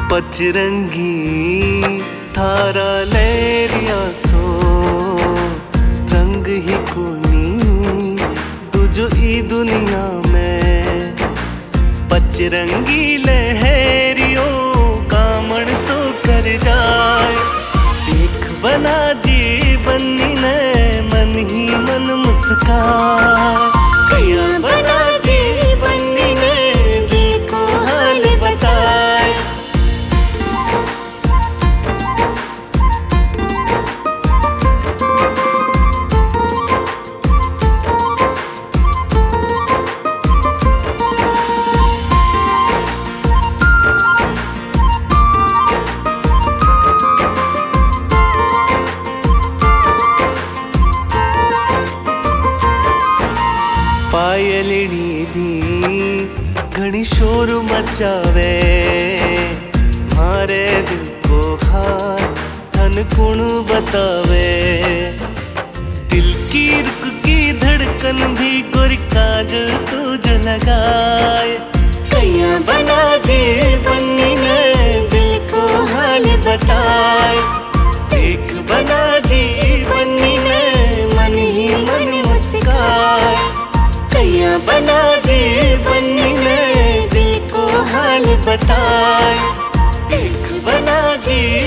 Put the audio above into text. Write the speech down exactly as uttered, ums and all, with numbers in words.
पचरंगी थारा लहरिया सो रंग ही कोनी तुझो ई दुनिया में। पचरंगी लहरियों कामण सो कर जाए, देख बना जीवन ने मन ही मन मुस्काए। कैया बना जीवन ने दिल को हाल बताए। पायलड़ी दी घनी शोर मचावे, मारे दिल को हार धन कुण बतावे। दिल की रुक की धड़कन भी गोरी काजल तुझ लगाए। कैया बना जीवन ने दिल को हाल बताए। देख बना जीवन ने मन ही मन मुस्काए। कैया बना जीवन ने दिल को हाल बताए। देख बना जी